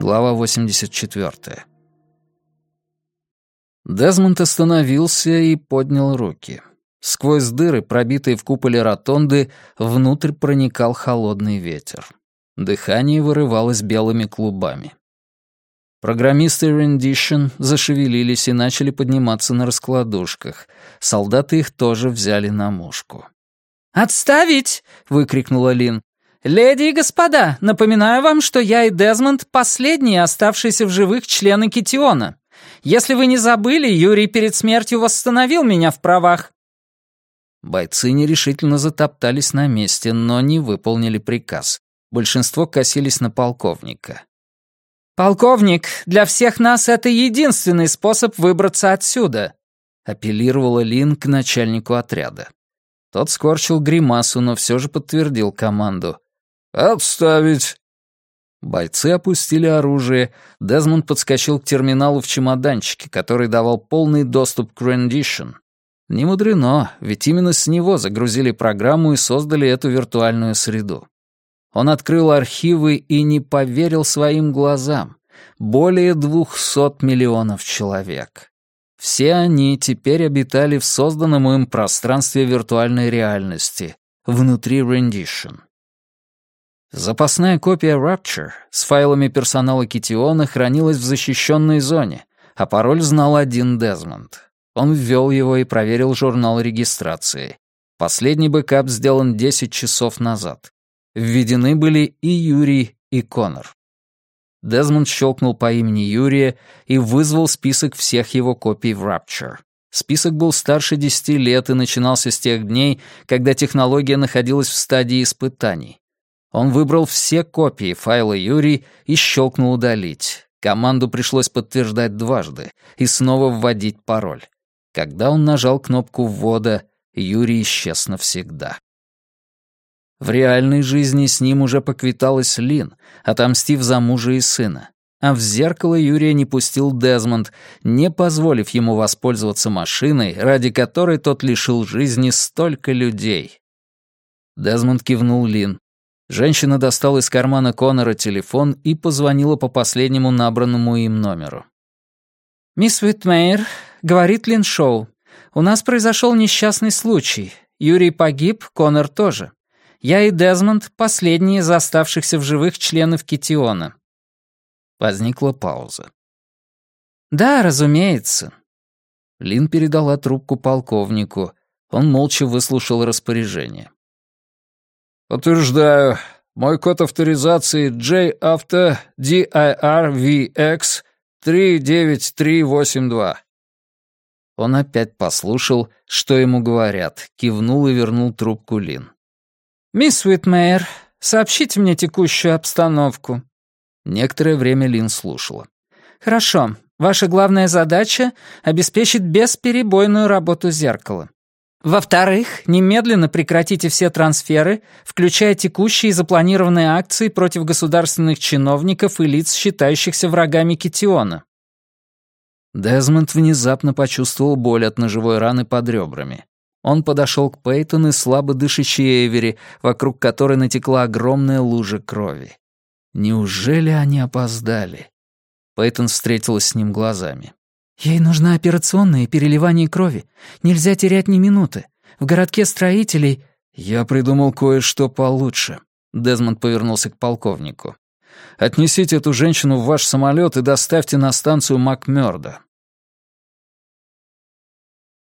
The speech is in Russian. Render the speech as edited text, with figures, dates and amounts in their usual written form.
Глава 84. Дезмонд остановился и поднял руки. Сквозь дыры, пробитые в куполе ротонды, внутрь проникал холодный ветер. Дыхание вырывалось белыми клубами. Программисты Rendition зашевелились и начали подниматься на раскладушках. Солдаты их тоже взяли на мушку. «Отставить!» — выкрикнула Лин. «Леди и господа, напоминаю вам, что я и Дезмонд — последние оставшиеся в живых члены Китиона. Если вы не забыли, Юрий перед смертью восстановил меня в правах». Бойцы нерешительно затоптались на месте, но не выполнили приказ. Большинство косились на полковника. «Полковник, для всех нас это единственный способ выбраться отсюда», — апеллировала Лин к начальнику отряда. Тот скорчил гримасу, но все же подтвердил команду. «Отставить!» Бойцы опустили оружие. Дезмонд подскочил к терминалу в чемоданчике, который давал полный доступ к Rendition. Не мудрено, ведь именно с него загрузили программу и создали эту виртуальную среду. Он открыл архивы и не поверил своим глазам. Более 200 миллионов человек. Все они теперь обитали в созданном им пространстве виртуальной реальности, внутри Rendition. Запасная копия Rapture с файлами персонала Китиона хранилась в защищенной зоне, а пароль знал один Дезмонд. Он ввел его и проверил журнал регистрации. Последний бэкап сделан 10 часов назад. Введены были и Юрий, и Коннор. Дезмонд щелкнул по имени Юрия и вызвал список всех его копий в Rapture. Список был старше 10 лет и начинался с тех дней, когда технология находилась в стадии испытаний. Он выбрал все копии файла Юрий и щелкнул «Удалить». Команду пришлось подтверждать дважды и снова вводить пароль. Когда он нажал кнопку ввода, Юрий исчез навсегда. В реальной жизни с ним уже поквиталась Лин, отомстив за мужа и сына. А в зеркало Юрия не пустил Дезмонд, не позволив ему воспользоваться машиной, ради которой тот лишил жизни столько людей. Дезмонд кивнул Лин. Женщина достала из кармана Коннора телефон и позвонила по последнему набранному им номеру. «Мисс Уитмейер, — говорит Лин Шоу, — у нас произошел несчастный случай. Юрий погиб, Коннор тоже. Я и Дезмонд — последние из оставшихся в живых членов Китиона». Возникла пауза. «Да, разумеется». Лин передала трубку полковнику. Он молча выслушал распоряжение. «Подтверждаю. Мой код авторизации JAFTA DIRVX 39382». Он опять послушал, что ему говорят, кивнул и вернул трубку Лин. «Мисс Уитмейер, сообщите мне текущую обстановку». Некоторое время Лин слушала. «Хорошо. Ваша главная задача — обеспечить бесперебойную работу зеркала. Во-вторых, немедленно прекратите все трансферы, включая текущие и запланированные акции против государственных чиновников и лиц, считающихся врагами Китиона». Дезмонд внезапно почувствовал боль от ножевой раны под ребрами. Он подошел к Пейтон и слабо дышащей Эвери, вокруг которой натекла огромная лужа крови. Неужели они опоздали? Пейтон встретилась с ним глазами. «Ей нужна операционная и переливание крови. Нельзя терять ни минуты. В городке строителей...» «Я придумал кое-что получше». Дезмонд повернулся к полковнику. «Отнесите эту женщину в ваш самолет и доставьте на станцию Макмёрдо.